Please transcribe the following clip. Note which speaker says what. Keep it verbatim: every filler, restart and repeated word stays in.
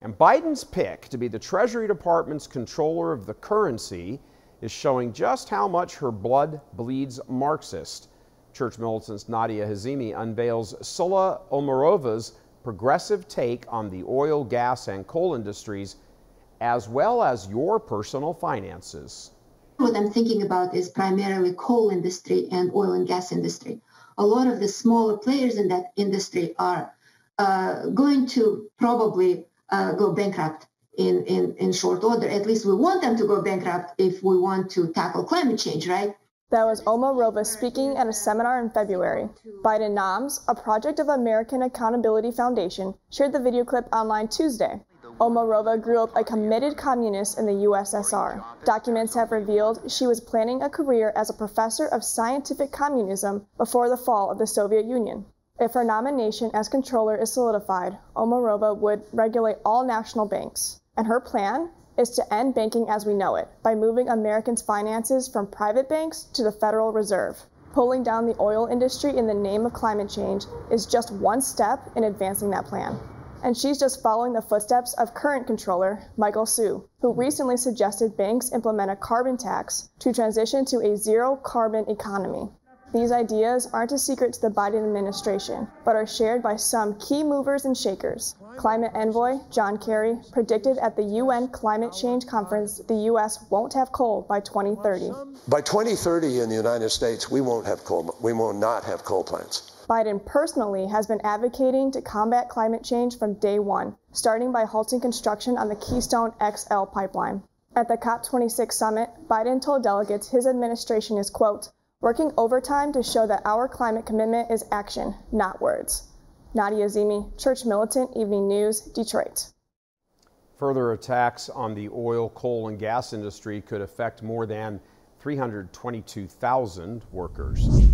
Speaker 1: And Biden's pick to be the Treasury Department's controller of the currency is showing just how much her blood bleeds Marxist. Church militants Nadia Hazimi unveils Sulla Omarova's progressive take on the oil, gas, and coal industries, as well as your personal finances.
Speaker 2: What I'm thinking about is primarily coal industry and oil and gas industry. A lot of the smaller players in that industry are uh, going to probably uh, go bankrupt in, in, in short order. At least we want them to go bankrupt if we want to tackle climate change, right?
Speaker 3: That was Omarova speaking at a seminar in February. Biden-Noms, a project of American Accountability Foundation, shared the video clip online Tuesday. Omarova grew up a committed communist in the U S S R. Documents have revealed she was planning a career as a professor of scientific communism before the fall of the Soviet Union. If her nomination as controller is solidified, Omarova would regulate all national banks. And her plan is to end banking as we know it by moving Americans' finances from private banks to the Federal Reserve. Pulling down the oil industry in the name of climate change is just one step in advancing that plan. And she's just following the footsteps of current controller Michael Hsu, who recently suggested banks implement a carbon tax to transition to a zero-carbon economy. These ideas aren't a secret to the Biden administration, but are shared by some key movers and shakers. Climate envoy John Kerry predicted at the U N Climate Change Conference the U S won't have coal by twenty thirty.
Speaker 4: By twenty thirty in the United States, we won't have coal. We will not have coal plants.
Speaker 3: Biden personally has been advocating to combat climate change from day one, starting by halting construction on the Keystone X L pipeline. At the COP twenty-six summit, Biden told delegates his administration is, quote, working overtime to show that our climate commitment is action, not words. Nadia Hazimi, Church Militant, Evening News, Detroit.
Speaker 1: Further attacks on the oil, coal, and gas industry could affect more than three hundred twenty-two thousand workers.